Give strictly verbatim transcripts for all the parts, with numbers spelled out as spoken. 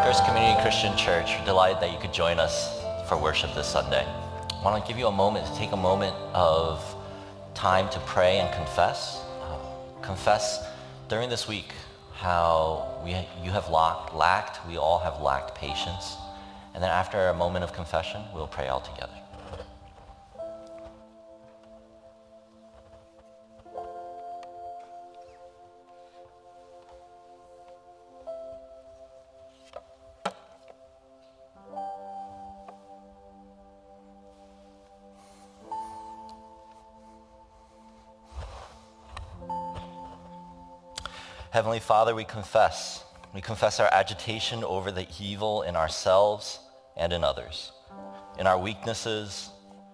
Rutgers Community Christian Church. We're delighted that you could join us for worship this Sunday. I want to give you a moment to take a moment of time to pray and confess. Uh, confess during this week how we, you have lacked, lacked, we all have lacked patience. And then after a moment of confession, we'll pray all together. Heavenly Father, we confess. We confess our agitation over the evil in ourselves and in others. In our weaknesses,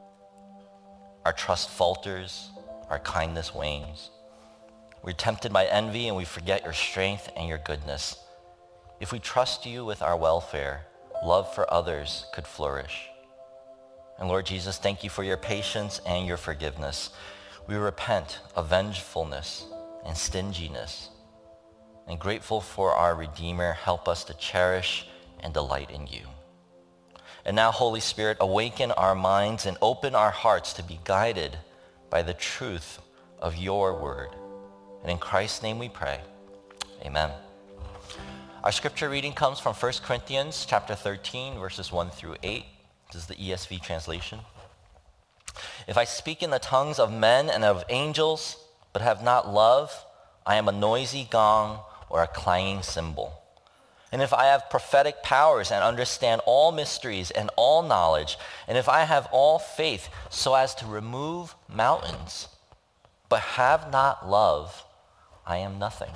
our trust falters, our kindness wanes. We're tempted by envy and we forget your strength and your goodness. If we trust you with our welfare, love for others could flourish. And Lord Jesus, thank you for your patience and your forgiveness. We repent of vengefulness and stinginess. And grateful for our Redeemer, help us to cherish and delight in you. And now, Holy Spirit, awaken our minds and open our hearts to be guided by the truth of your word. And in Christ's name we pray. Amen. Our scripture reading comes from First Corinthians chapter thirteen, verses one through eight. This is the E S V translation. If I speak in the tongues of men and of angels, but have not love, I am a noisy gong or a clanging cymbal. And if I have prophetic powers and understand all mysteries and all knowledge, and if I have all faith so as to remove mountains, but have not love, I am nothing.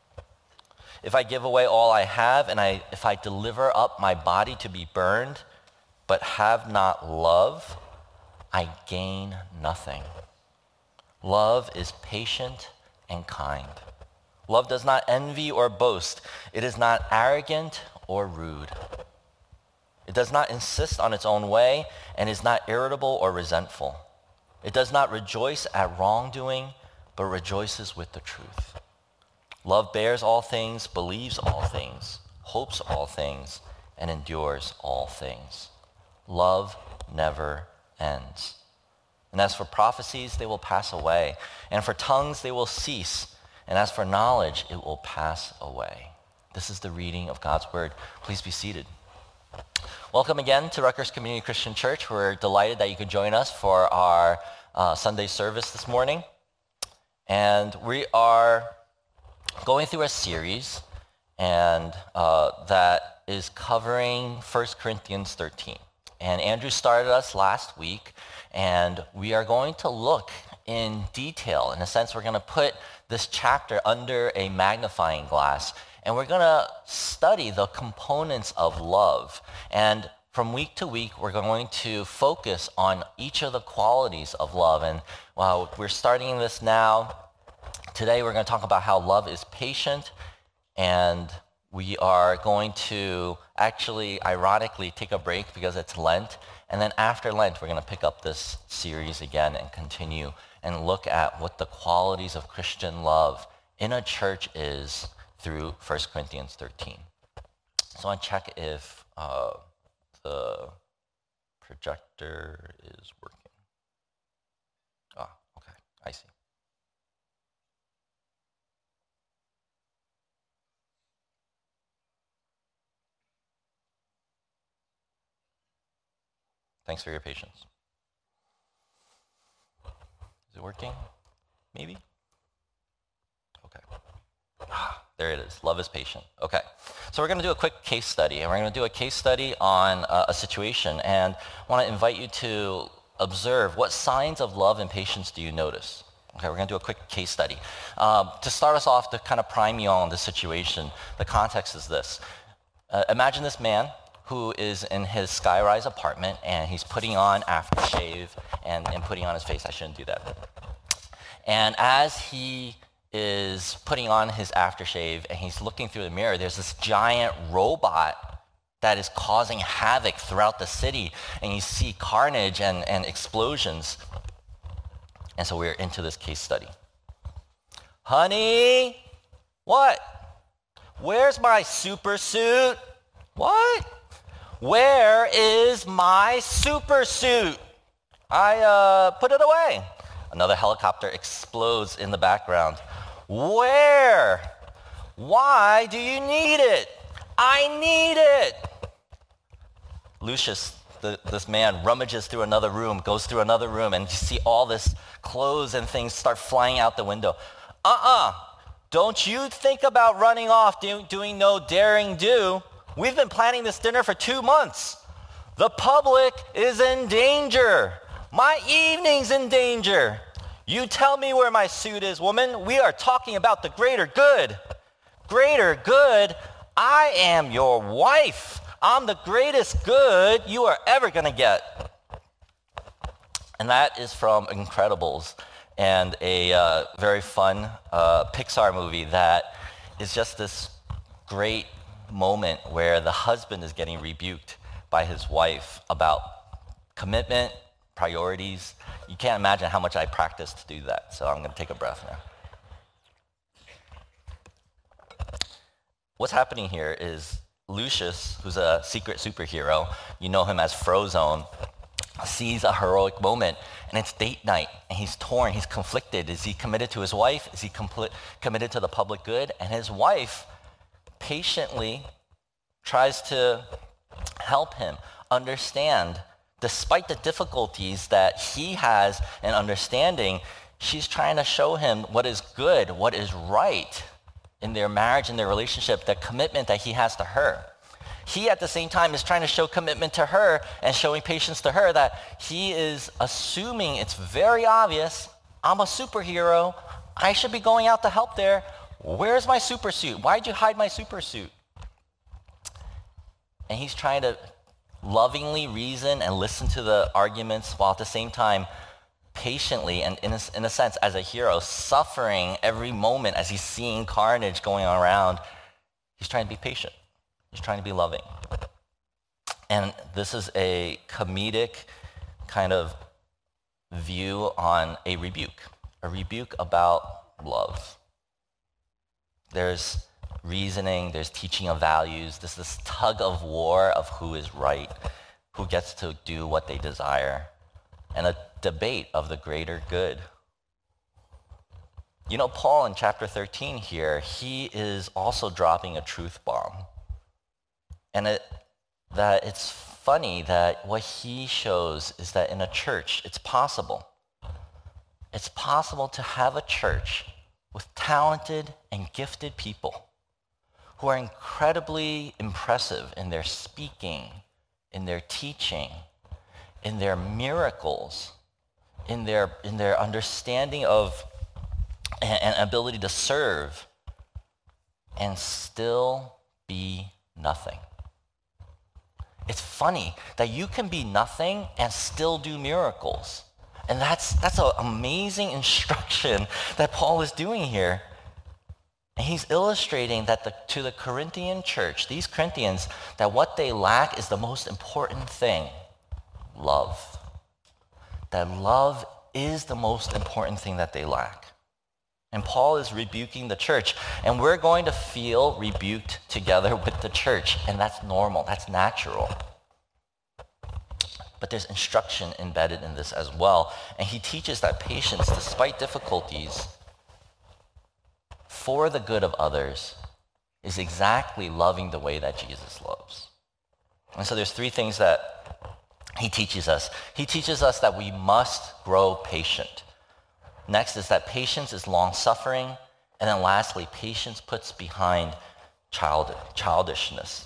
If I give away all I have, and I, if I deliver up my body to be burned, but have not love, I gain nothing. Love is patient and kind. Love does not envy or boast. It is not arrogant or rude. It does not insist on its own way and is not irritable or resentful. It does not rejoice at wrongdoing, but rejoices with the truth. Love bears all things, believes all things, hopes all things, and endures all things. Love never ends. And as for prophecies, they will pass away. And for tongues, they will cease. And as for knowledge, it will pass away. This is the reading of God's word. Please be seated. Welcome again to Rutgers Community Christian Church. We're delighted that you could join us for our uh, Sunday service this morning. And we are going through a series and uh, that is covering First Corinthians thirteen. And Andrew started us last week, and we are going to look in detail. In a sense, we're going to put this chapter under a magnifying glass, and we're going to study the components of love. And from week to week, we're going to focus on each of the qualities of love. And while we're starting this now, today we're going to talk about how love is patient, and we are going to actually, ironically, take a break because it's Lent. And then after Lent, we're going to pick up this series again and continue and look at what the qualities of Christian love in a church is through First Corinthians thirteen. So I want to check if uh, the projector is working. Ah, okay, I see. Thanks for your patience. Is it working? Maybe? Okay. Ah, there it is. Love is patient. Okay. So we're going to do a quick case study, and we're going to do a case study on uh, a situation, and I want to invite you to observe what signs of love and patience do you notice. Okay, we're going to do a quick case study. Um, to start us off, to kind of prime you on this situation, the context is this. Uh, imagine this man who is in his skyrise apartment, and he's putting on aftershave and, and putting on his face. I shouldn't do that. And as he is putting on his aftershave and he's looking through the mirror, there's this giant robot that is causing havoc throughout the city, and you see carnage and, and explosions. And so we're into this case study. Honey, what? Where's my super suit? What? Where is my super suit? I uh, put it away. Another helicopter explodes in the background. Where? Why do you need it? I need it. Lucius, the, this man, rummages through another room, goes through another room, and you see all this clothes and things start flying out the window. Uh-uh. Don't you think about running off do, doing no daring do. We've been planning this dinner for two months. The public is in danger. My evening's in danger. You tell me where my suit is, woman. We are talking about the greater good. Greater good? I am your wife. I'm the greatest good you are ever going to get. And that is from Incredibles, and a uh, very fun uh, Pixar movie that is just this great moment where the husband is getting rebuked by his wife about commitment, priorities. You can't imagine how much I practiced to do that, so I'm going to take a breath now. What's happening here is Lucius, who's a secret superhero, you know him as Frozone, sees a heroic moment, and it's date night, and he's torn, he's conflicted. Is he committed to his wife? Is he compl- committed to the public good? And his wife patiently tries to help him understand, despite the difficulties that he has in understanding, she's trying to show him what is good, what is right in their marriage, in their relationship, the commitment that he has to her. He, at the same time, is trying to show commitment to her and showing patience to her, that he is assuming it's very obvious, I'm a superhero, I should be going out to help there. Where's my super suit? Why'd you hide my super suit? And he's trying to lovingly reason and listen to the arguments while at the same time patiently and in a, in a sense as a hero, suffering every moment as he's seeing carnage going on around. He's trying to be patient. He's trying to be loving. And this is a comedic kind of view on a rebuke, a rebuke about love. There's reasoning, there's teaching of values, there's this tug of war of who is right, who gets to do what they desire, and a debate of the greater good. You know, Paul in chapter thirteen here, he is also dropping a truth bomb. And it, that it's funny that what he shows is that in a church, it's possible. It's possible to have a church with talented and gifted people who are incredibly impressive in their speaking, in their teaching, in their miracles, in their, in their understanding of and, and ability to serve, and still be nothing. It's funny that you can be nothing and still do miracles. And that's that's an amazing instruction that Paul is doing here. And he's illustrating that the, to the Corinthian church, these Corinthians, that what they lack is the most important thing, love. That love is the most important thing that they lack. And Paul is rebuking the church. And we're going to feel rebuked together with the church. And that's normal. That's natural. But there's instruction embedded in this as well. And he teaches that patience, despite difficulties, for the good of others, is exactly loving the way that Jesus loves. And so there's three things that he teaches us. He teaches us that we must grow patient. Next is that patience is long-suffering. And then lastly, patience puts behind child, childishness.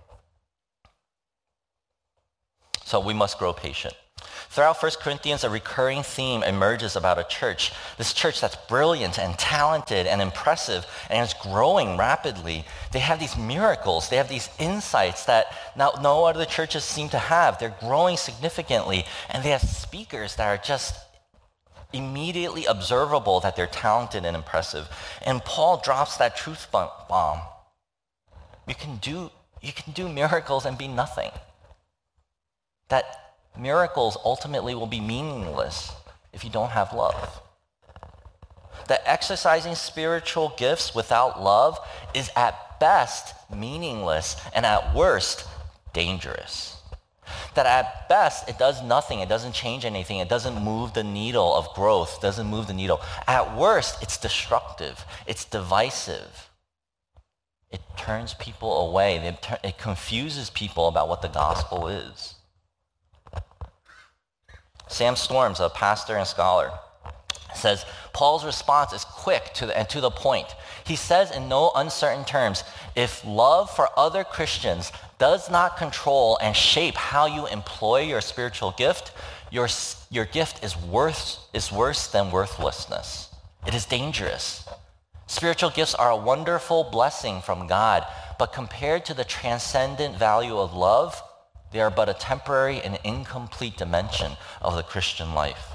So we must grow patient. Throughout First Corinthians, a recurring theme emerges about a church. This church that's brilliant and talented and impressive and is growing rapidly. They have these miracles. They have these insights that now no other churches seem to have. They're growing significantly. And they have speakers that are just immediately observable that they're talented and impressive. And Paul drops that truth bomb. You can do, you can do miracles and be nothing. That miracles ultimately will be meaningless if you don't have love. That exercising spiritual gifts without love is at at best meaningless, and at worst dangerous. That at best it does nothing, it doesn't change anything, it doesn't move the needle of growth, doesn't move the needle. At worst, it's destructive, it's divisive. It turns people away, it confuses people about what the gospel is. Sam Storms, a pastor and scholar, says Paul's response is quick to the, and to the point. He says in no uncertain terms, if love for other Christians does not control and shape how you employ your spiritual gift, your, your gift is worth, is worse than worthlessness. It is dangerous. Spiritual gifts are a wonderful blessing from God, but compared to the transcendent value of love, they are but a temporary and incomplete dimension of the Christian life.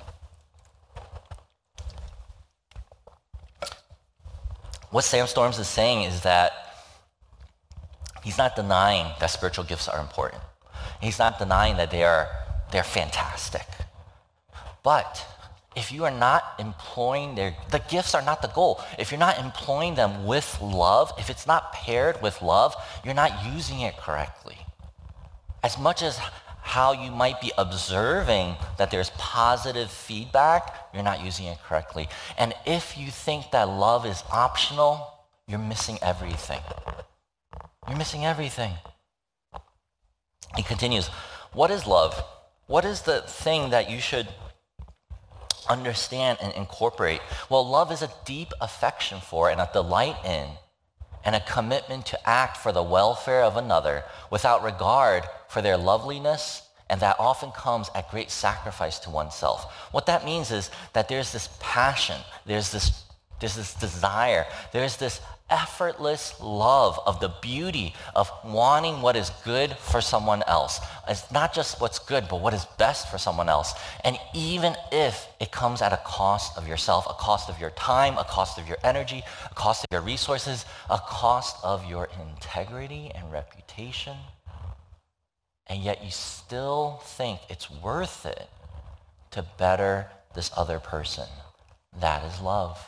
What Sam Storms is saying is that he's not denying that spiritual gifts are important. He's not denying that they are they're fantastic. But if you are not employing their, the gifts are not the goal. If you're not employing them with love, if it's not paired with love, you're not using it correctly. As much as how you might be observing that there's positive feedback, you're not using it correctly. And if you think that love is optional, you're missing everything. You're missing everything. He continues, what is love? What is the thing that you should understand and incorporate? Well, love is a deep affection for and a delight in and a commitment to act for the welfare of another without regard for their loveliness, and that often comes at great sacrifice to oneself. What that means is that there's this passion, there's this, there's this desire, there's this effortless love of the beauty of wanting what is good for someone else. It's not just what's good, but what is best for someone else. And even if it comes at a cost of yourself, a cost of your time, a cost of your energy, a cost of your resources, a cost of your integrity and reputation, and yet you still think it's worth it to better this other person. That is love.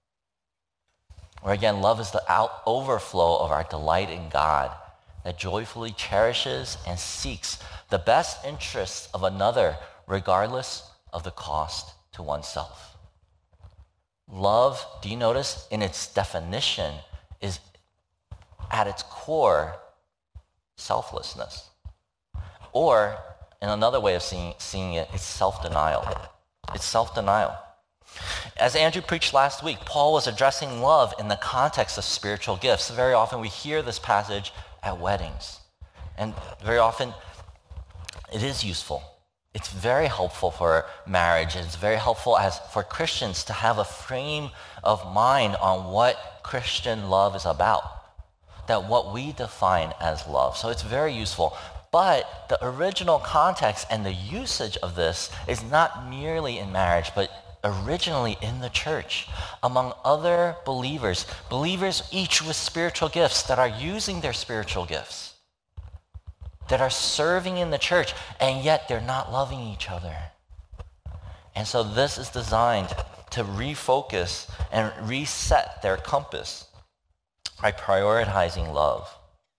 Or again, love is the out overflow of our delight in God that joyfully cherishes and seeks the best interests of another regardless of the cost to oneself. Love, do you notice, in its definition is at its core selflessness. Or in another way of seeing, seeing it, it's self-denial. It's self-denial. As Andrew preached last week, Paul was addressing love in the context of spiritual gifts. Very often we hear this passage at weddings. And very often it is useful. It's very helpful for marriage. It's very helpful as for Christians to have a frame of mind on what Christian love is about. That what we define as love. So it's very useful. But the original context and the usage of this is not merely in marriage, but originally in the church, among other believers, believers each with spiritual gifts that are using their spiritual gifts, that are serving in the church, and yet they're not loving each other. And so this is designed to refocus and reset their compass by prioritizing love.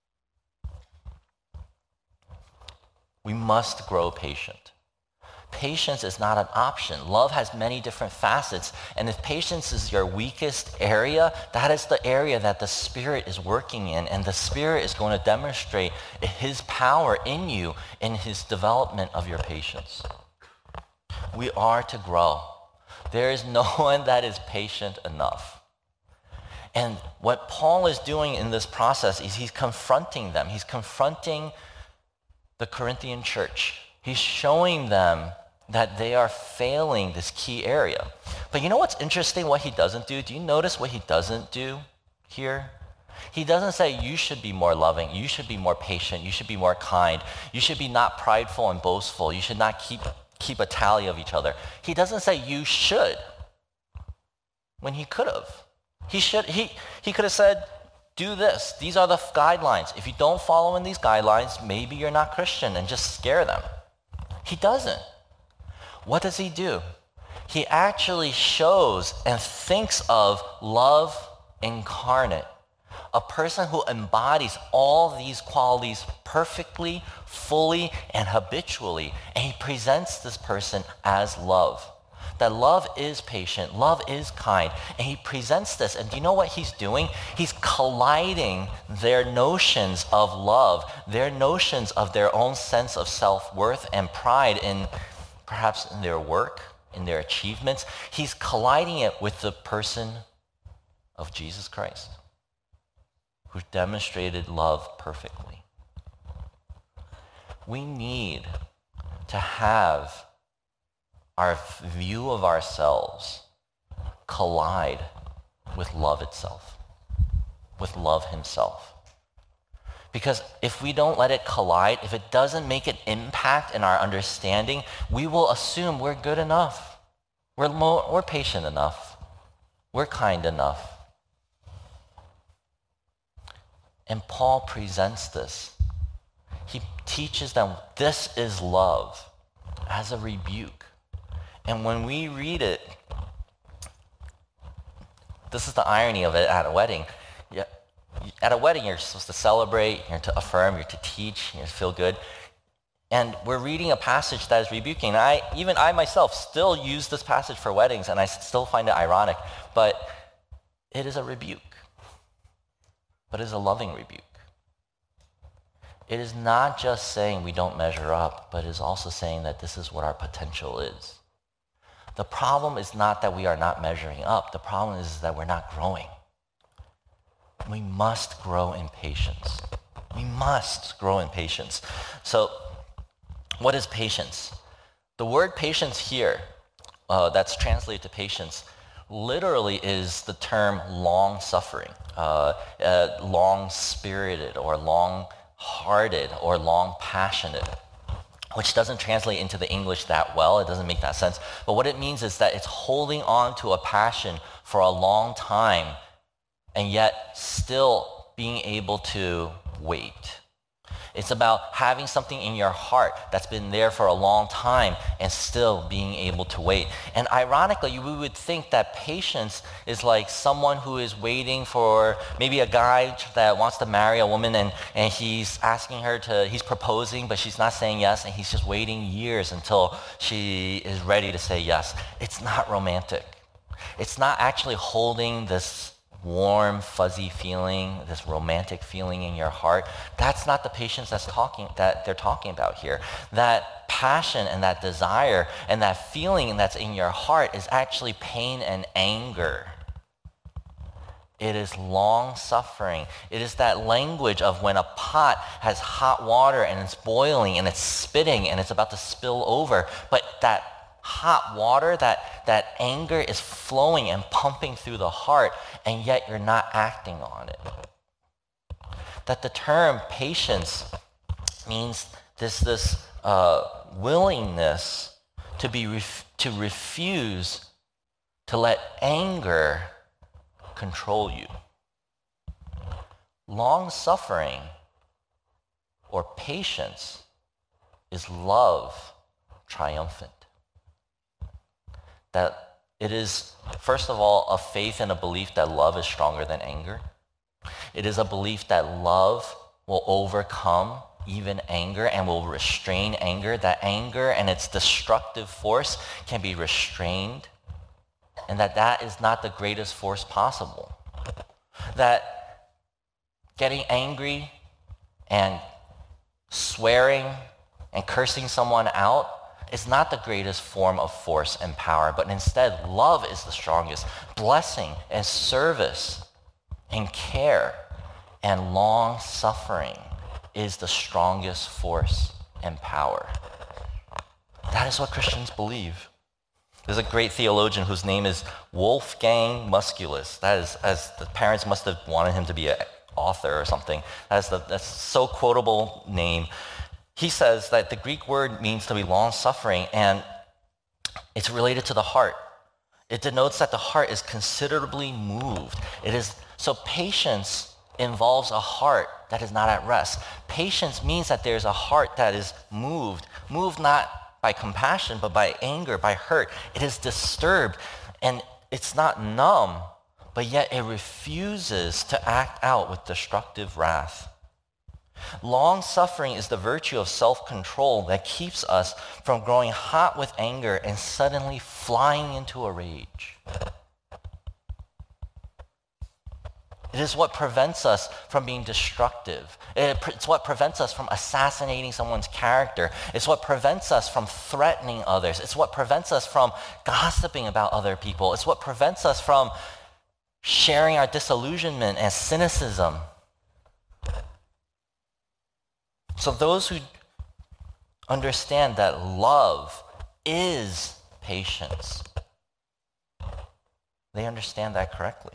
We must grow patient. Patience is not an option. Love has many different facets. And if patience is your weakest area, that is the area that the Spirit is working in. And the Spirit is going to demonstrate His power in you in His development of your patience. We are to grow. There is no one that is patient enough. And what Paul is doing in this process is he's confronting them. He's confronting the Corinthian church. He's showing them that they are failing this key area. But you know what's interesting, what he doesn't do? Do you notice what he doesn't do here? He doesn't say you should be more loving, you should be more patient, you should be more kind, you should be not prideful and boastful, you should not keep, keep a tally of each other. He doesn't say you should, when he could have. He should. He, he could have said, do this. These are the guidelines. If you don't follow in these guidelines, maybe you're not Christian, and just scare them. He doesn't. What does he do? He actually shows and thinks of love incarnate, a person who embodies all these qualities perfectly, fully, and habitually. And he presents this person as love. That love is patient, love is kind, and he presents this. And do you know what he's doing? He's colliding their notions of love, their notions of their own sense of self-worth and pride in perhaps in their work, in their achievements. He's colliding it with the person of Jesus Christ, who demonstrated love perfectly. We need to have our view of ourselves collide with love itself, with love himself. Because if we don't let it collide, if it doesn't make an impact in our understanding, we will assume we're good enough. We're, more, we're patient enough. We're kind enough. And Paul presents this. He teaches them this is love as a rebuke. And when we read it, this is the irony of it at a wedding. Yeah, at a wedding, you're supposed to celebrate, you're to affirm, you're to teach, you're to feel good. And we're reading a passage that is rebuking. I, even I myself still use this passage for weddings, and I still find it ironic. But it is a rebuke. But it is a loving rebuke. It is not just saying we don't measure up, but it is also saying that this is what our potential is. The problem is not that we are not measuring up. The problem is that we're not growing. We must grow in patience. We must grow in patience. So, what is patience? The word patience here, uh, that's translated to patience, literally is the term long-suffering, uh, uh, long-spirited, or long-hearted, or long-passionate, which doesn't translate into the English that well. It doesn't make that sense. But what it means is that it's holding on to a passion for a long time and yet still being able to wait. It's about having something in your heart that's been there for a long time and still being able to wait. And ironically, we would think that patience is like someone who is waiting for maybe a guy that wants to marry a woman, and, and he's asking her to, he's proposing, but she's not saying yes, and he's just waiting years until she is ready to say yes. It's not romantic. It's not actually holding this warm, fuzzy feeling, this romantic feeling in your heart. That's not the patience that's talking that they're talking about here. That passion and that desire and that feeling that's in your heart is actually pain and anger. It is long suffering. It is that language of when a pot has hot water and it's boiling and it's spitting and it's about to spill over, but that hot water, that, that anger is flowing and pumping through the heart, and yet you're not acting on it. That the term patience means this, this uh, willingness to, be ref- to refuse to let anger control you. Long-suffering or patience is love triumphant. That it is, first of all, a faith and a belief that love is stronger than anger. It is a belief that love will overcome even anger and will restrain anger, that anger and its destructive force can be restrained, and that that is not the greatest force possible. That getting angry and swearing and cursing someone out is not the greatest form of force and power, but instead love is the strongest. Blessing and service and care and long suffering is the strongest force and power. That is what Christians believe. There's a great theologian whose name is Wolfgang Musculus. That is, as the parents must have wanted him to be an author or something. That's the that's so quotable name. He says that the Greek word means to be long-suffering, and it's related to the heart. It denotes that the heart is considerably moved. It is so patience involves a heart that is not at rest. Patience means that there's a heart that is moved, moved not by compassion, but by anger, by hurt. It is disturbed, and it's not numb, but but yet it refuses to act out with destructive wrath. Long-suffering is the virtue of self-control that keeps us from growing hot with anger and suddenly flying into a rage. It is what prevents us from being destructive. It's what prevents us from assassinating someone's character. It's what prevents us from threatening others. It's what prevents us from gossiping about other people. It's what prevents us from sharing our disillusionment and cynicism. So those who understand that love is patience, they understand that correctly.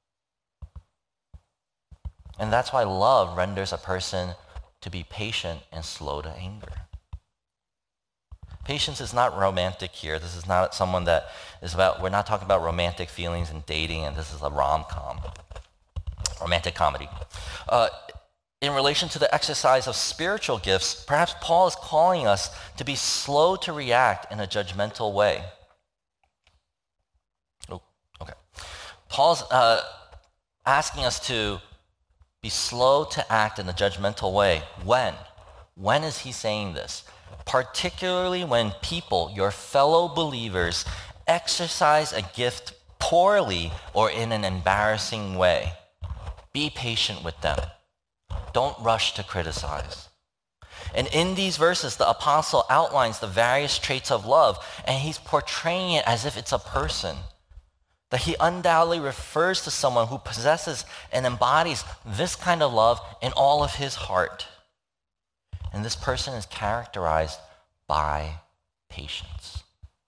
And that's why love renders a person to be patient and slow to anger. Patience is not romantic here. This is not someone that is about, we're not talking about romantic feelings and dating, and this is a rom-com, romantic comedy. Uh, in relation to the exercise of spiritual gifts, perhaps Paul is calling us to be slow to react in a judgmental way. Oh, okay. Paul's uh, asking us to be slow to act in a judgmental way. When? When is he saying this? Particularly when people, your fellow believers, exercise a gift poorly or in an embarrassing way. Be patient with them. Don't rush to criticize. And in these verses, the apostle outlines the various traits of love, and he's portraying it as if it's a person. That he undoubtedly refers to someone who possesses and embodies this kind of love in all of his heart. And this person is characterized by patience.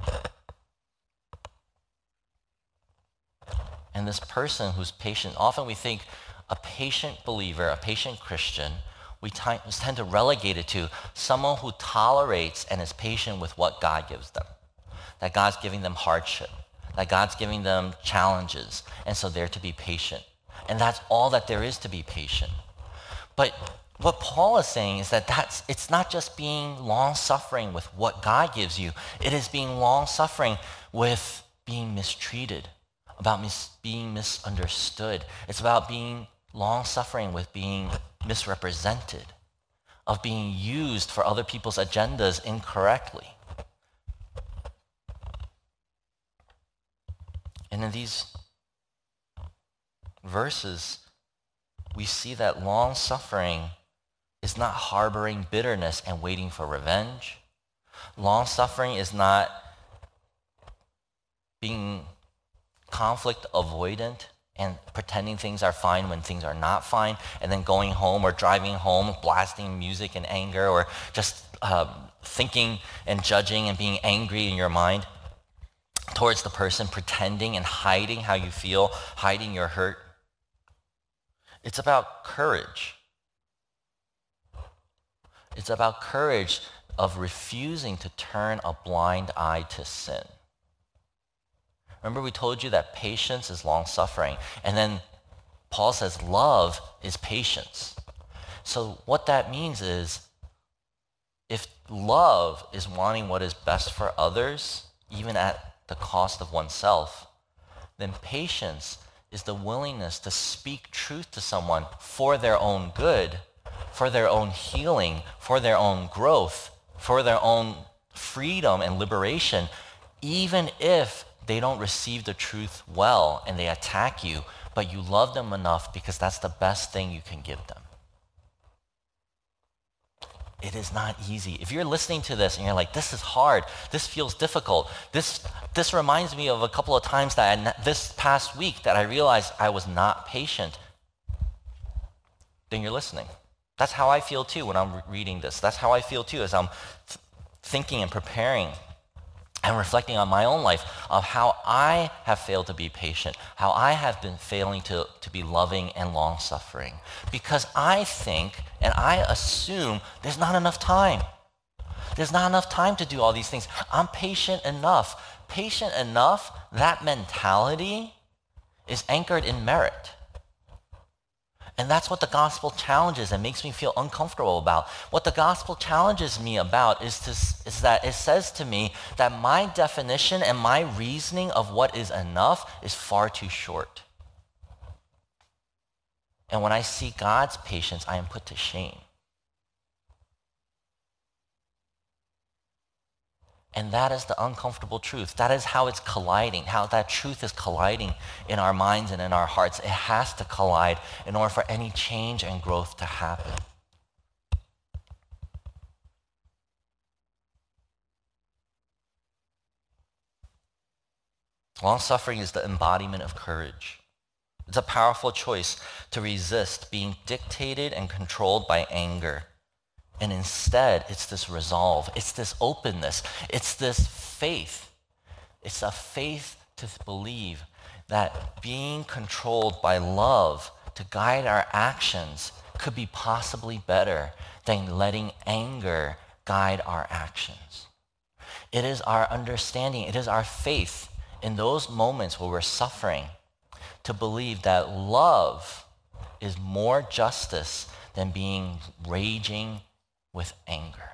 And this person who's patient, often we think a patient believer, a patient Christian, we tend to relegate it to someone who tolerates and is patient with what God gives them. That God's giving them hardship. That God's giving them challenges, and so they're to be patient. And that's all that there is to be patient. But what Paul is saying is that that's, it's not just being long-suffering with what God gives you. It is being long-suffering with being mistreated, about mis- being misunderstood. It's about being long-suffering with being misrepresented, of being used for other people's agendas incorrectly. And in these verses, we see that long-suffering is not harboring bitterness and waiting for revenge. Long-suffering is not being conflict avoidant and pretending things are fine when things are not fine, and then going home or driving home, blasting music in anger, or just uh, thinking and judging and being angry in your mind towards the person, pretending and hiding how you feel, hiding your hurt. It's about courage. It's about courage of refusing to turn a blind eye to sin. Remember, we told you that patience is long-suffering, and then Paul says love is patience. So what that means is, if love is wanting what is best for others, even at the cost of oneself, then patience is the willingness to speak truth to someone for their own good, for their own healing, for their own growth, for their own freedom and liberation, even if they don't receive the truth well and they attack you, but you love them enough because that's the best thing you can give them. It is not easy. If you're listening to this and you're like, this is hard, this feels difficult, this this reminds me of a couple of times that I, this past week that I realized I was not patient, then you're listening. That's how I feel too when I'm re- reading this. That's how I feel too as I'm th- thinking and preparing and reflecting on my own life of how I have failed to be patient, how I have been failing to, to be loving and long-suffering. Because I think and I assume there's not enough time. There's not enough time to do all these things. I'm patient enough. Patient enough, that mentality is anchored in merit. And that's what the gospel challenges and makes me feel uncomfortable about. What the gospel challenges me about is, to, is that it says to me that my definition and my reasoning of what is enough is far too short. And when I see God's patience, I am put to shame. And that is the uncomfortable truth. That is how it's colliding, how that truth is colliding in our minds and in our hearts. It has to collide in order for any change and growth to happen. Long-suffering is the embodiment of courage. It's a powerful choice to resist being dictated and controlled by anger. And instead, it's this resolve, it's this openness, it's this faith. It's a faith to believe that being controlled by love to guide our actions could be possibly better than letting anger guide our actions. It is our understanding, it is our faith in those moments where we're suffering to believe that love is more justice than being raging with anger.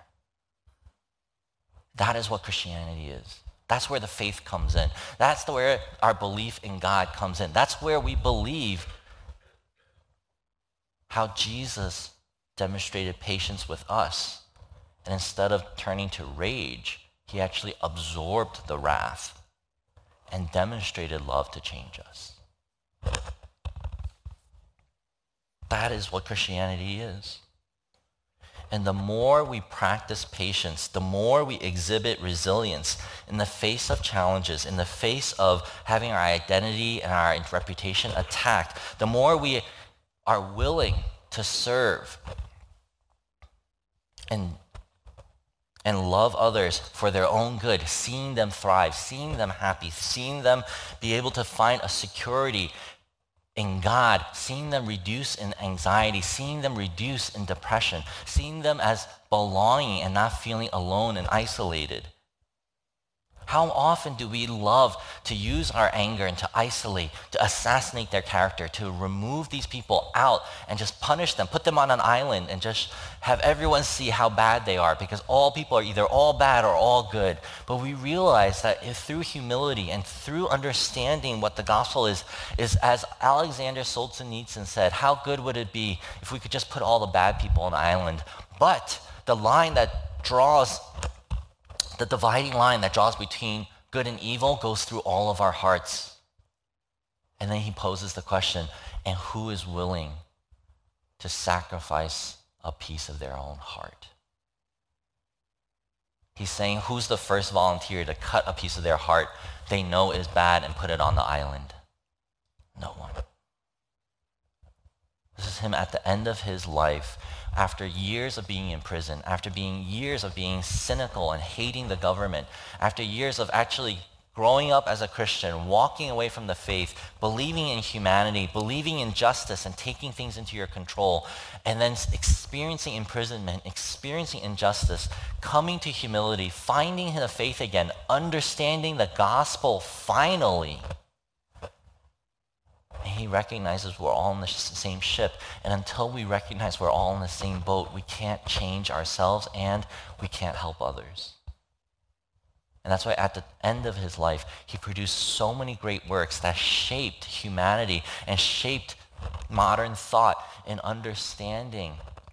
That is what Christianity is. That's where the faith comes in. That's the where our belief in God comes in. That's where we believe how Jesus demonstrated patience with us. And instead of turning to rage, he actually absorbed the wrath and demonstrated love to change us. That is what Christianity is. And the more we practice patience, the more we exhibit resilience in the face of challenges, in the face of having our identity and our reputation attacked, the more we are willing to serve and, and love others for their own good, seeing them thrive, seeing them happy, seeing them be able to find a security in God, seeing them reduce in anxiety, seeing them reduce in depression, seeing them as belonging and not feeling alone and isolated. How often do we love to use our anger and to isolate, to assassinate their character, to remove these people out and just punish them, put them on an island and just have everyone see how bad they are, because all people are either all bad or all good. But we realize that if through humility and through understanding what the gospel is, is as Alexander Solzhenitsyn said, how good would it be if we could just put all the bad people on an island? But the line that draws The dividing line that draws between good and evil goes through all of our hearts. And then he poses the question, and who is willing to sacrifice a piece of their own heart? He's saying, who's the first volunteer to cut a piece of their heart they know is bad and put it on the island? No one. This is him at the end of his life, after years of being in prison, after being years of being cynical and hating the government, after years of actually growing up as a Christian, walking away from the faith, believing in humanity, believing in justice and taking things into your control, and then experiencing imprisonment, experiencing injustice, coming to humility, finding the faith again, understanding the gospel finally. And he recognizes we're all in the same ship. And until we recognize we're all in the same boat, we can't change ourselves and we can't help others. And that's why at the end of his life, he produced so many great works that shaped humanity and shaped modern thought in understanding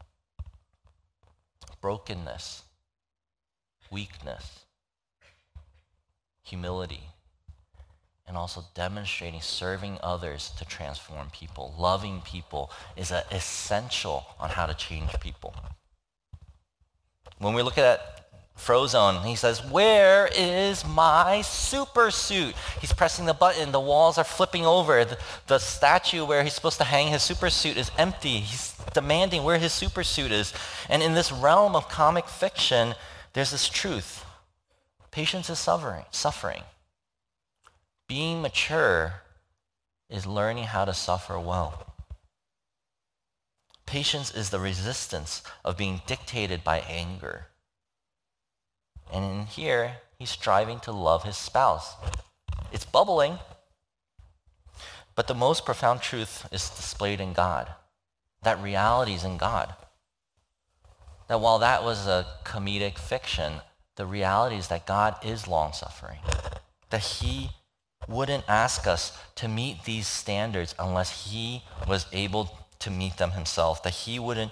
brokenness, weakness, humility, and also demonstrating serving others to transform people. Loving people is a essential on how to change people. When we look at Frozone, he says, where is my super suit? He's pressing the button, the walls are flipping over. The, the statue where he's supposed to hang his super suit is empty. He's demanding where his super suit is. And in this realm of comic fiction, there's this truth. Patience is suffering. suffering. Being mature is learning how to suffer well. Patience is the resistance of being dictated by anger. And in here, he's striving to love his spouse. It's bubbling, but the most profound truth is displayed in God. That reality is in God. That while that was a comedic fiction, the reality is that God is long-suffering. That he wouldn't ask us to meet these standards unless he was able to meet them himself, that he wouldn't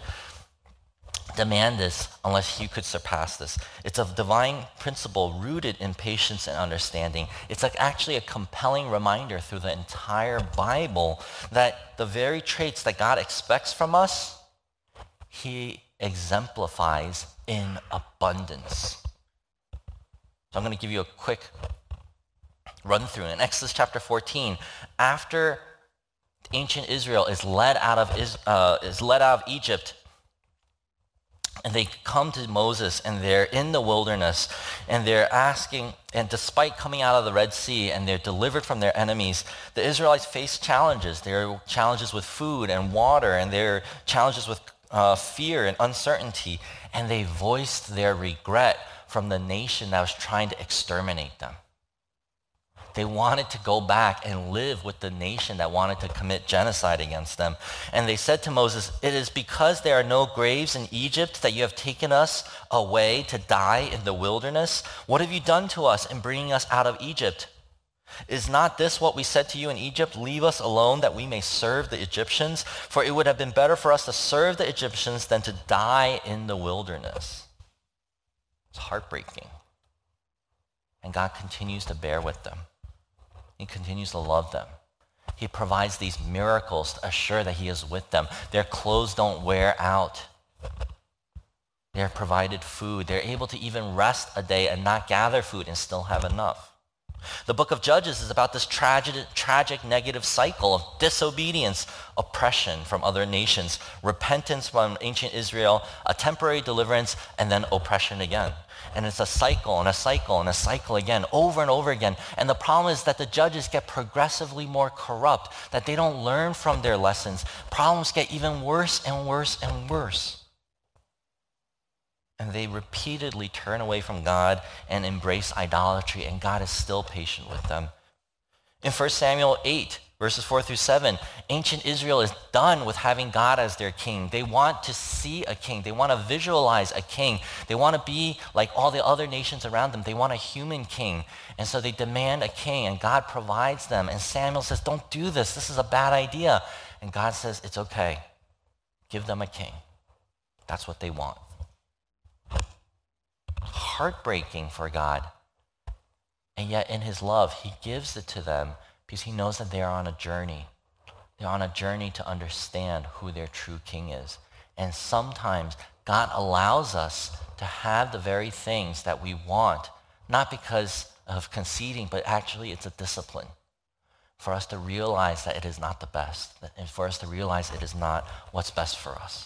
demand this unless he could surpass this. It's a divine principle rooted in patience and understanding. It's like actually a compelling reminder through the entire Bible that the very traits that God expects from us, he exemplifies in abundance. So I'm going to give you a quick run through. In Exodus chapter fourteen, after ancient Israel is led out of uh, is led out of Egypt, and they come to Moses and they're in the wilderness and they're asking, and despite coming out of the Red Sea and they're delivered from their enemies, the Israelites face challenges. There are challenges with food and water, and there are challenges with uh, fear and uncertainty, and they voiced their regret from the nation that was trying to exterminate them. They wanted to go back and live with the nation that wanted to commit genocide against them. And they said to Moses, "It is because there are no graves in Egypt that you have taken us away to die in the wilderness. What have you done to us in bringing us out of Egypt? Is not this what we said to you in Egypt? Leave us alone that we may serve the Egyptians. For it would have been better for us to serve the Egyptians than to die in the wilderness." It's heartbreaking. And God continues to bear with them. He continues to love them. He provides these miracles to assure that he is with them. Their clothes don't wear out. They're provided food. They're able to even rest a day and not gather food and still have enough. The book of Judges is about this tragic, tragic negative cycle of disobedience, oppression from other nations, repentance from ancient Israel, a temporary deliverance, and then oppression again. And it's a cycle and a cycle and a cycle again, over and over again. And the problem is that the judges get progressively more corrupt, that they don't learn from their lessons. Problems get even worse and worse and worse. And they repeatedly turn away from God and embrace idolatry, and God is still patient with them. In First Samuel eight, verses four through seven, ancient Israel is done with having God as their king. They want to see a king. They want to visualize a king. They want to be like all the other nations around them. They want a human king. And so they demand a king, and God provides them. And Samuel says, "Don't do this. This is a bad idea." And God says, "It's okay. Give them a king." That's what they want. Heartbreaking for God. And yet in his love, he gives it to them because he knows that they are on a journey. They're on a journey to understand who their true king is. And sometimes God allows us to have the very things that we want, not because of conceding, but actually it's a discipline for us to realize that it is not the best, and for us to realize it is not what's best for us.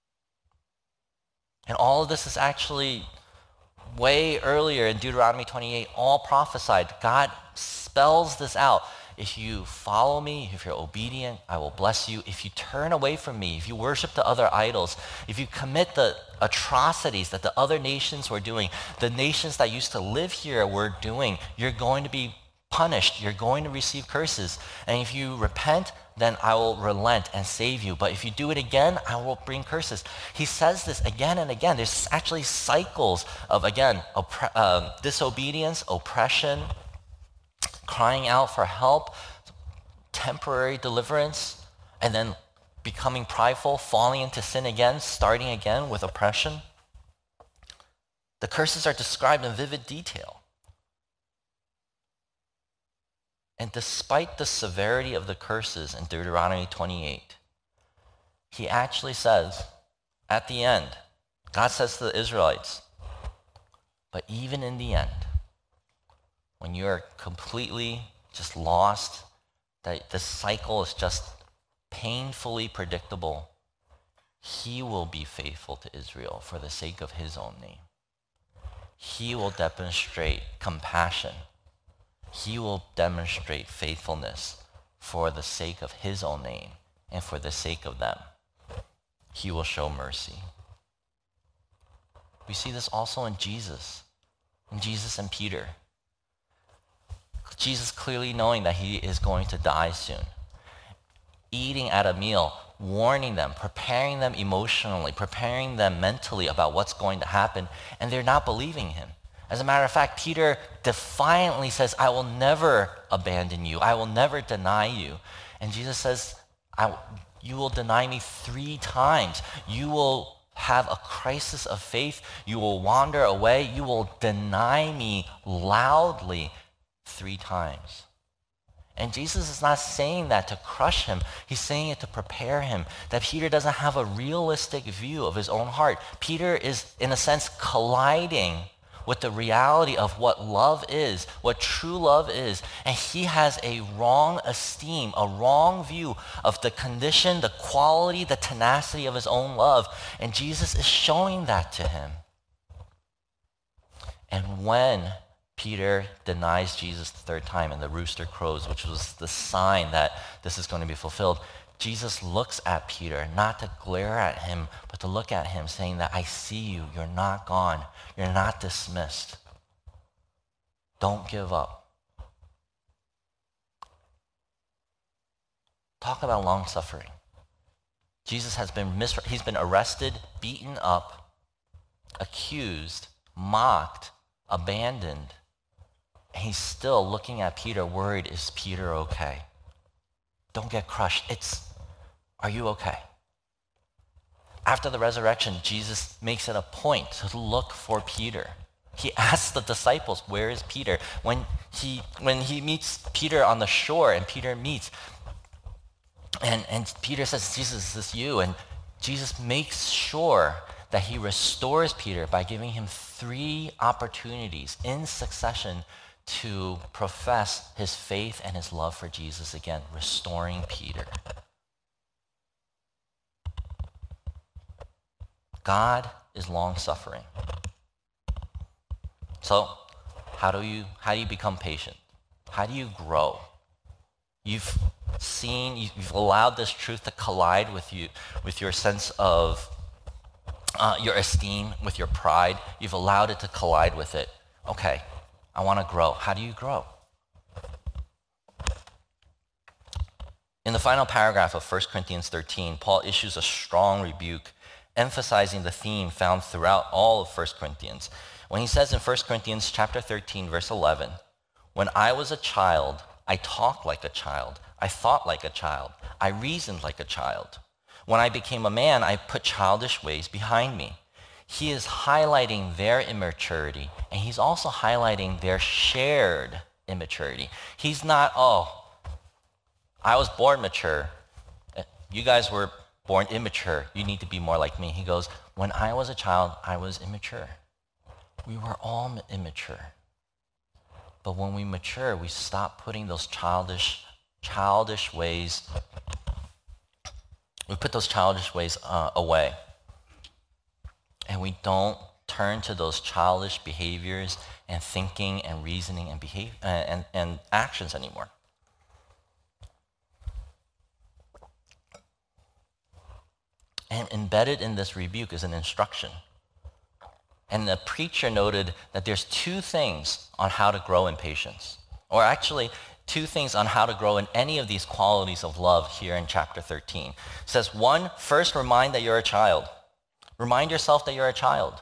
And all of this is actually way earlier in Deuteronomy twenty-eight, all prophesied. God spells this out. If you follow me, if you're obedient, I will bless you. If you turn away from me, if you worship the other idols, if you commit the atrocities that the other nations were doing, the nations that used to live here were doing, you're going to be punished. You're going to receive curses. And if you repent, then I will relent and save you. But if you do it again, I will bring curses. He says this again and again. There's actually cycles of, again, oppre- uh, disobedience, oppression, crying out for help, temporary deliverance, and then becoming prideful, falling into sin again, starting again with oppression. The curses are described in vivid detail. And despite the severity of the curses in Deuteronomy twenty-eight, he actually says, at the end, God says to the Israelites, but even in the end, when you're completely just lost, that this cycle is just painfully predictable, he will be faithful to Israel for the sake of his own name. He will demonstrate compassion. He will demonstrate faithfulness for the sake of his own name and for the sake of them. He will show mercy. We see this also in Jesus, in Jesus and Peter. Jesus clearly knowing that he is going to die soon, eating at a meal, warning them, preparing them emotionally, preparing them mentally about what's going to happen, and they're not believing him. As a matter of fact, Peter defiantly says, I will never abandon you. I will never deny you. And Jesus says, I, You will deny me three times. You will have a crisis of faith. You will wander away. You will deny me loudly three times. And Jesus is not saying that to crush him. He's saying it to prepare him, that Peter doesn't have a realistic view of his own heart. Peter is, in a sense, colliding with the reality of what love is, what true love is. And he has a wrong esteem, a wrong view of the condition, the quality, the tenacity of his own love. And Jesus is showing that to him. And when Peter denies Jesus the third time and the rooster crows, which was the sign that this is going to be fulfilled, Jesus looks at Peter, not to glare at him, but to look at him, saying that I see you, you're not gone, you're not dismissed. Don't give up. Talk about long suffering. Jesus has been mis- he's been arrested, beaten up, accused, mocked, abandoned. And he's still looking at Peter, worried, is Peter okay? Don't get crushed. It's, are you okay? After the resurrection, Jesus makes it a point to look for Peter. He asks the disciples, where is Peter? When he, when he meets Peter on the shore and Peter meets, and, and Peter says, Jesus, is this you? And Jesus makes sure that he restores Peter by giving him three opportunities in succession to profess his faith and his love for Jesus again, restoring Peter. God is long-suffering. So how do you how do you become patient? How do you grow? You've seen, you've allowed this truth to collide with you, with your sense of uh, your esteem, with your pride. You've allowed it to collide with it. Okay, I want to grow. How do you grow? In the final paragraph of First Corinthians thirteen, Paul issues a strong rebuke, emphasizing the theme found throughout all of First Corinthians. When he says in First Corinthians chapter thirteen, verse eleven, when I was a child, I talked like a child. I thought like a child. I reasoned like a child. When I became a man, I put childish ways behind me. He is highlighting their immaturity, and he's also highlighting their shared immaturity. He's not, oh, I was born mature. You guys were born immature. You need to be more like me. He goes, when I was a child, I was immature. We were all immature. But when we mature, we stop putting those childish, childish ways, we put those childish ways uh, away. And we don't turn to those childish behaviors and thinking and reasoning and behave uh, and, and actions anymore. And embedded in this rebuke is an instruction. And the preacher noted that there's two things on how to grow in patience. Or actually, two things on how to grow in any of these qualities of love here in chapter thirteen. It says, one, first remind that you're a child. Remind yourself that you're a child.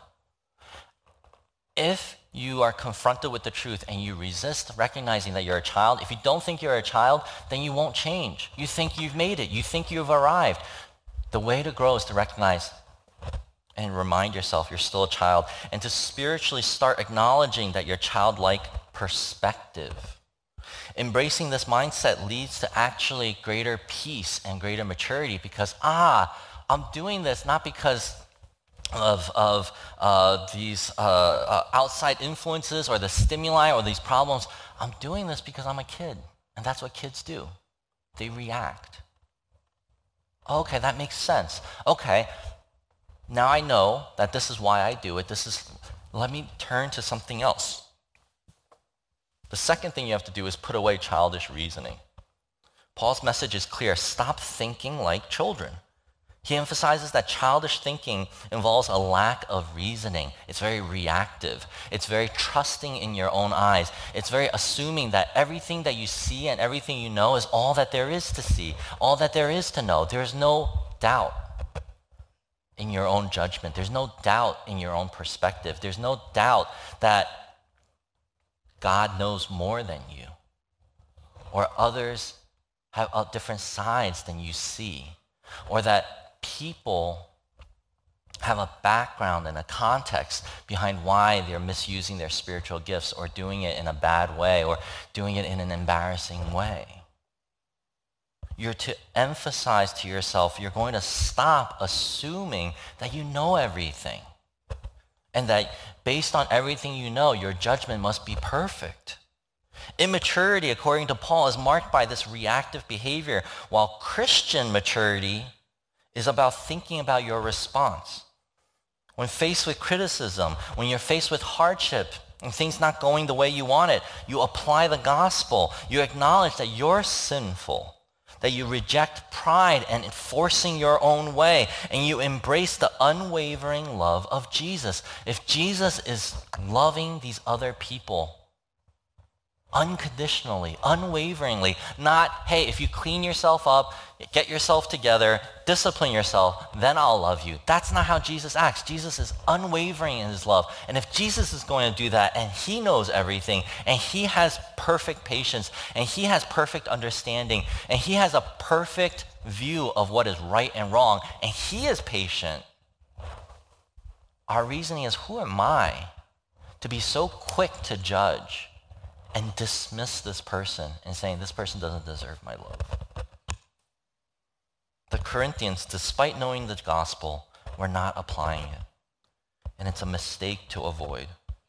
If you are confronted with the truth and you resist recognizing that you're a child, if you don't think you're a child, then you won't change. You think you've made it. You think you've arrived. The way to grow is to recognize and remind yourself you're still a child, and to spiritually start acknowledging that you're childlike perspective. Embracing this mindset leads to actually greater peace and greater maturity because, ah, I'm doing this not because of, of uh, these uh, uh, outside influences or the stimuli or these problems. I'm doing this because I'm a kid, and that's what kids do. They react. Okay, that makes sense. Okay, now I know that this is why I do it. This is, let me turn to something else. The second thing you have to do is put away childish reasoning. Paul's message is clear. Stop thinking like children. He emphasizes that childish thinking involves a lack of reasoning. It's very reactive. It's very trusting in your own eyes. It's very assuming that everything that you see and everything you know is all that there is to see, all that there is to know. There is no doubt in your own judgment. There's no doubt in your own perspective. There's no doubt that God knows more than you, or others have different sides than you see. or that people have a background and a context behind why they're misusing their spiritual gifts or doing it in a bad way or doing it in an embarrassing way. You're to emphasize to yourself, you're going to stop assuming that you know everything and that based on everything you know, your judgment must be perfect. Immaturity, according to Paul, is marked by this reactive behavior, while Christian maturity is about thinking about your response. When faced with criticism, when you're faced with hardship and things not going the way you want it, you apply the gospel. You acknowledge that you're sinful, that you reject pride and forcing your own way, and you embrace the unwavering love of Jesus. If Jesus is loving these other people unconditionally, unwaveringly, not, hey, if you clean yourself up, get yourself together, discipline yourself, then I'll love you. That's not how Jesus acts. Jesus is unwavering in his love. And if Jesus is going to do that, and he knows everything, and he has perfect patience, and he has perfect understanding, and he has a perfect view of what is right and wrong, and he is patient, our reasoning is, who am I to be so quick to judge and dismiss this person and saying, this person doesn't deserve my love? The Corinthians, despite knowing the gospel, were not applying it. And it's a mistake to avoid.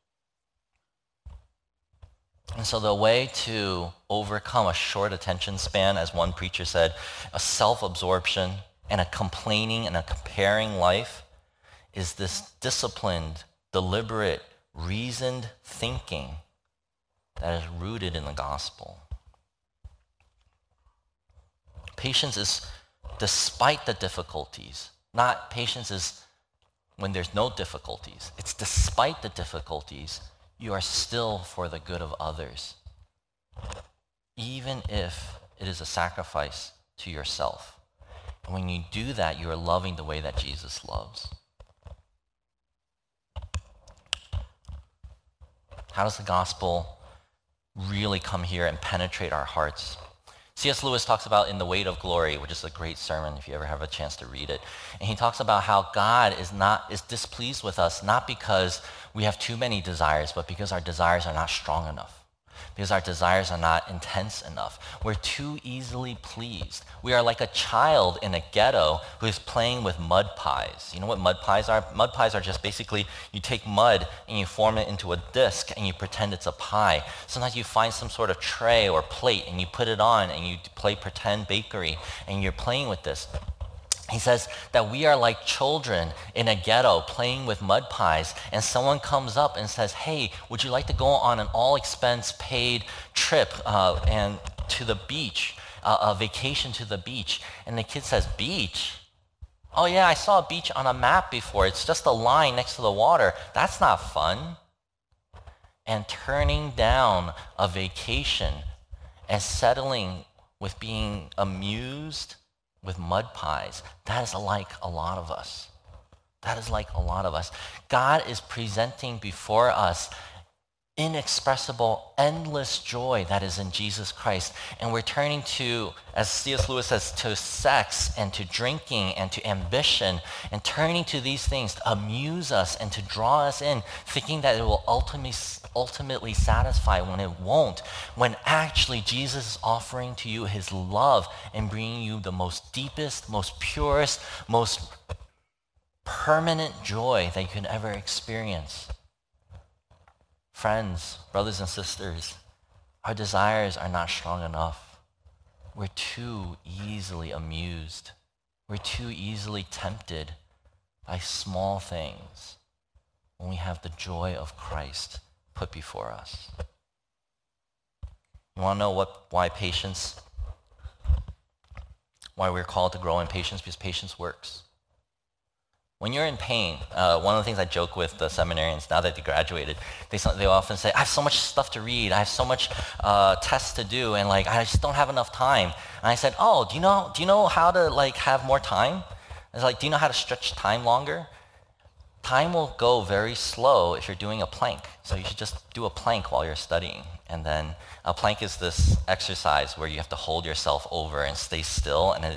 And so the way to overcome a short attention span, as one preacher said, a self-absorption and a complaining and a comparing life, is this disciplined, deliberate, reasoned thinking that is rooted in the gospel. Patience is despite the difficulties. Not patience is when there's no difficulties. It's despite the difficulties, you are still for the good of others, even if it is a sacrifice to yourself. And when you do that, you are loving the way that Jesus loves. How does the gospel really come here and penetrate our hearts? C S Lewis talks about in The Weight of Glory, which is a great sermon if you ever have a chance to read it. And he talks about how God is not is displeased with us, not because we have too many desires, but because our desires are not strong enough. Because our desires are not intense enough. We're too easily pleased. We are like a child in a ghetto who is playing with mud pies. You know what mud pies are? Mud pies are just basically, you take mud and you form it into a disc and you pretend it's a pie. Sometimes you find some sort of tray or plate and you put it on and you play pretend bakery and you're playing with this. He says that we are like children in a ghetto playing with mud pies, and someone comes up and says, hey, would you like to go on an all-expense paid trip uh, and to the beach, uh, a vacation to the beach? And the kid says, beach? Oh yeah, I saw a beach on a map before. It's just a line next to the water. That's not fun. And turning down a vacation and settling with being amused with mud pies, that is like a lot of us. That is like a lot of us. God is presenting before us inexpressible, endless joy that is in Jesus Christ. And we're turning to, as C S Lewis says, to sex and to drinking and to ambition, and turning to these things to amuse us and to draw us in, thinking that it will ultimately, ultimately satisfy when it won't, when actually Jesus is offering to you his love and bringing you the most deepest, most purest, most permanent joy that you can ever experience. Friends, brothers and sisters, our desires are not strong enough. We're too easily amused. We're too easily tempted by small things when we have the joy of Christ put before us. You want to know what, why patience, why we're called to grow in patience? Because patience works. When you're in pain, uh, one of the things I joke with the seminarians now that they graduated, they, they often say, I have so much stuff to read, I have so much uh, tests to do, and like I just don't have enough time. And I said, oh, do you know, do you know how to like have more time? I was like, do you know how to stretch time longer? Time will go very slow if you're doing a plank. So you should just do a plank while you're studying. And then a plank is this exercise where you have to hold yourself over and stay still, and it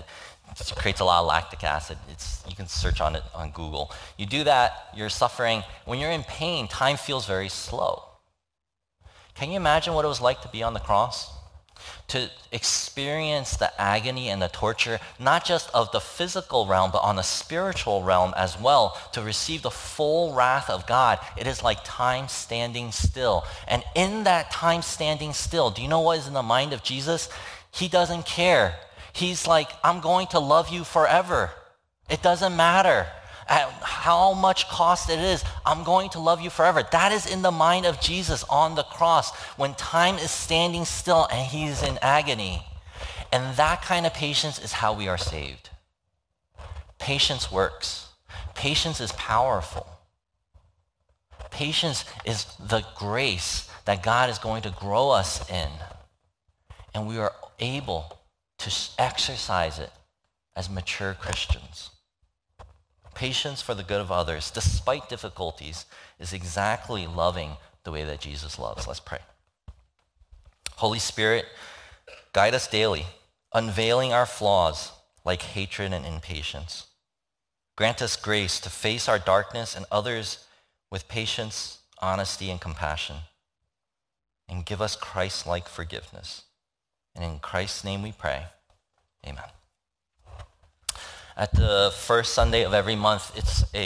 It creates a lot of lactic acid. It's, you can search on it on Google. You do that, you're suffering. When you're in pain, time feels very slow. Can you imagine what it was like to be on the cross? To experience the agony and the torture, not just of the physical realm, but on the spiritual realm as well, to receive the full wrath of God. It is like time standing still. And in that time standing still, do you know what is in the mind of Jesus? He doesn't care. He's like, I'm going to love you forever. It doesn't matter at how much cost it is. I'm going to love you forever. That is in the mind of Jesus on the cross when time is standing still and he's in agony. And that kind of patience is how we are saved. Patience works. Patience is powerful. Patience is the grace that God is going to grow us in. And we are able to exercise it as mature Christians. Patience for the good of others, despite difficulties, is exactly loving the way that Jesus loves. Let's pray. Holy Spirit, guide us daily, unveiling our flaws like hatred and impatience. Grant us grace to face our darkness and others with patience, honesty, and compassion. And give us Christ-like forgiveness. And in Christ's name we pray. Amen. At the first Sunday of every month, it's a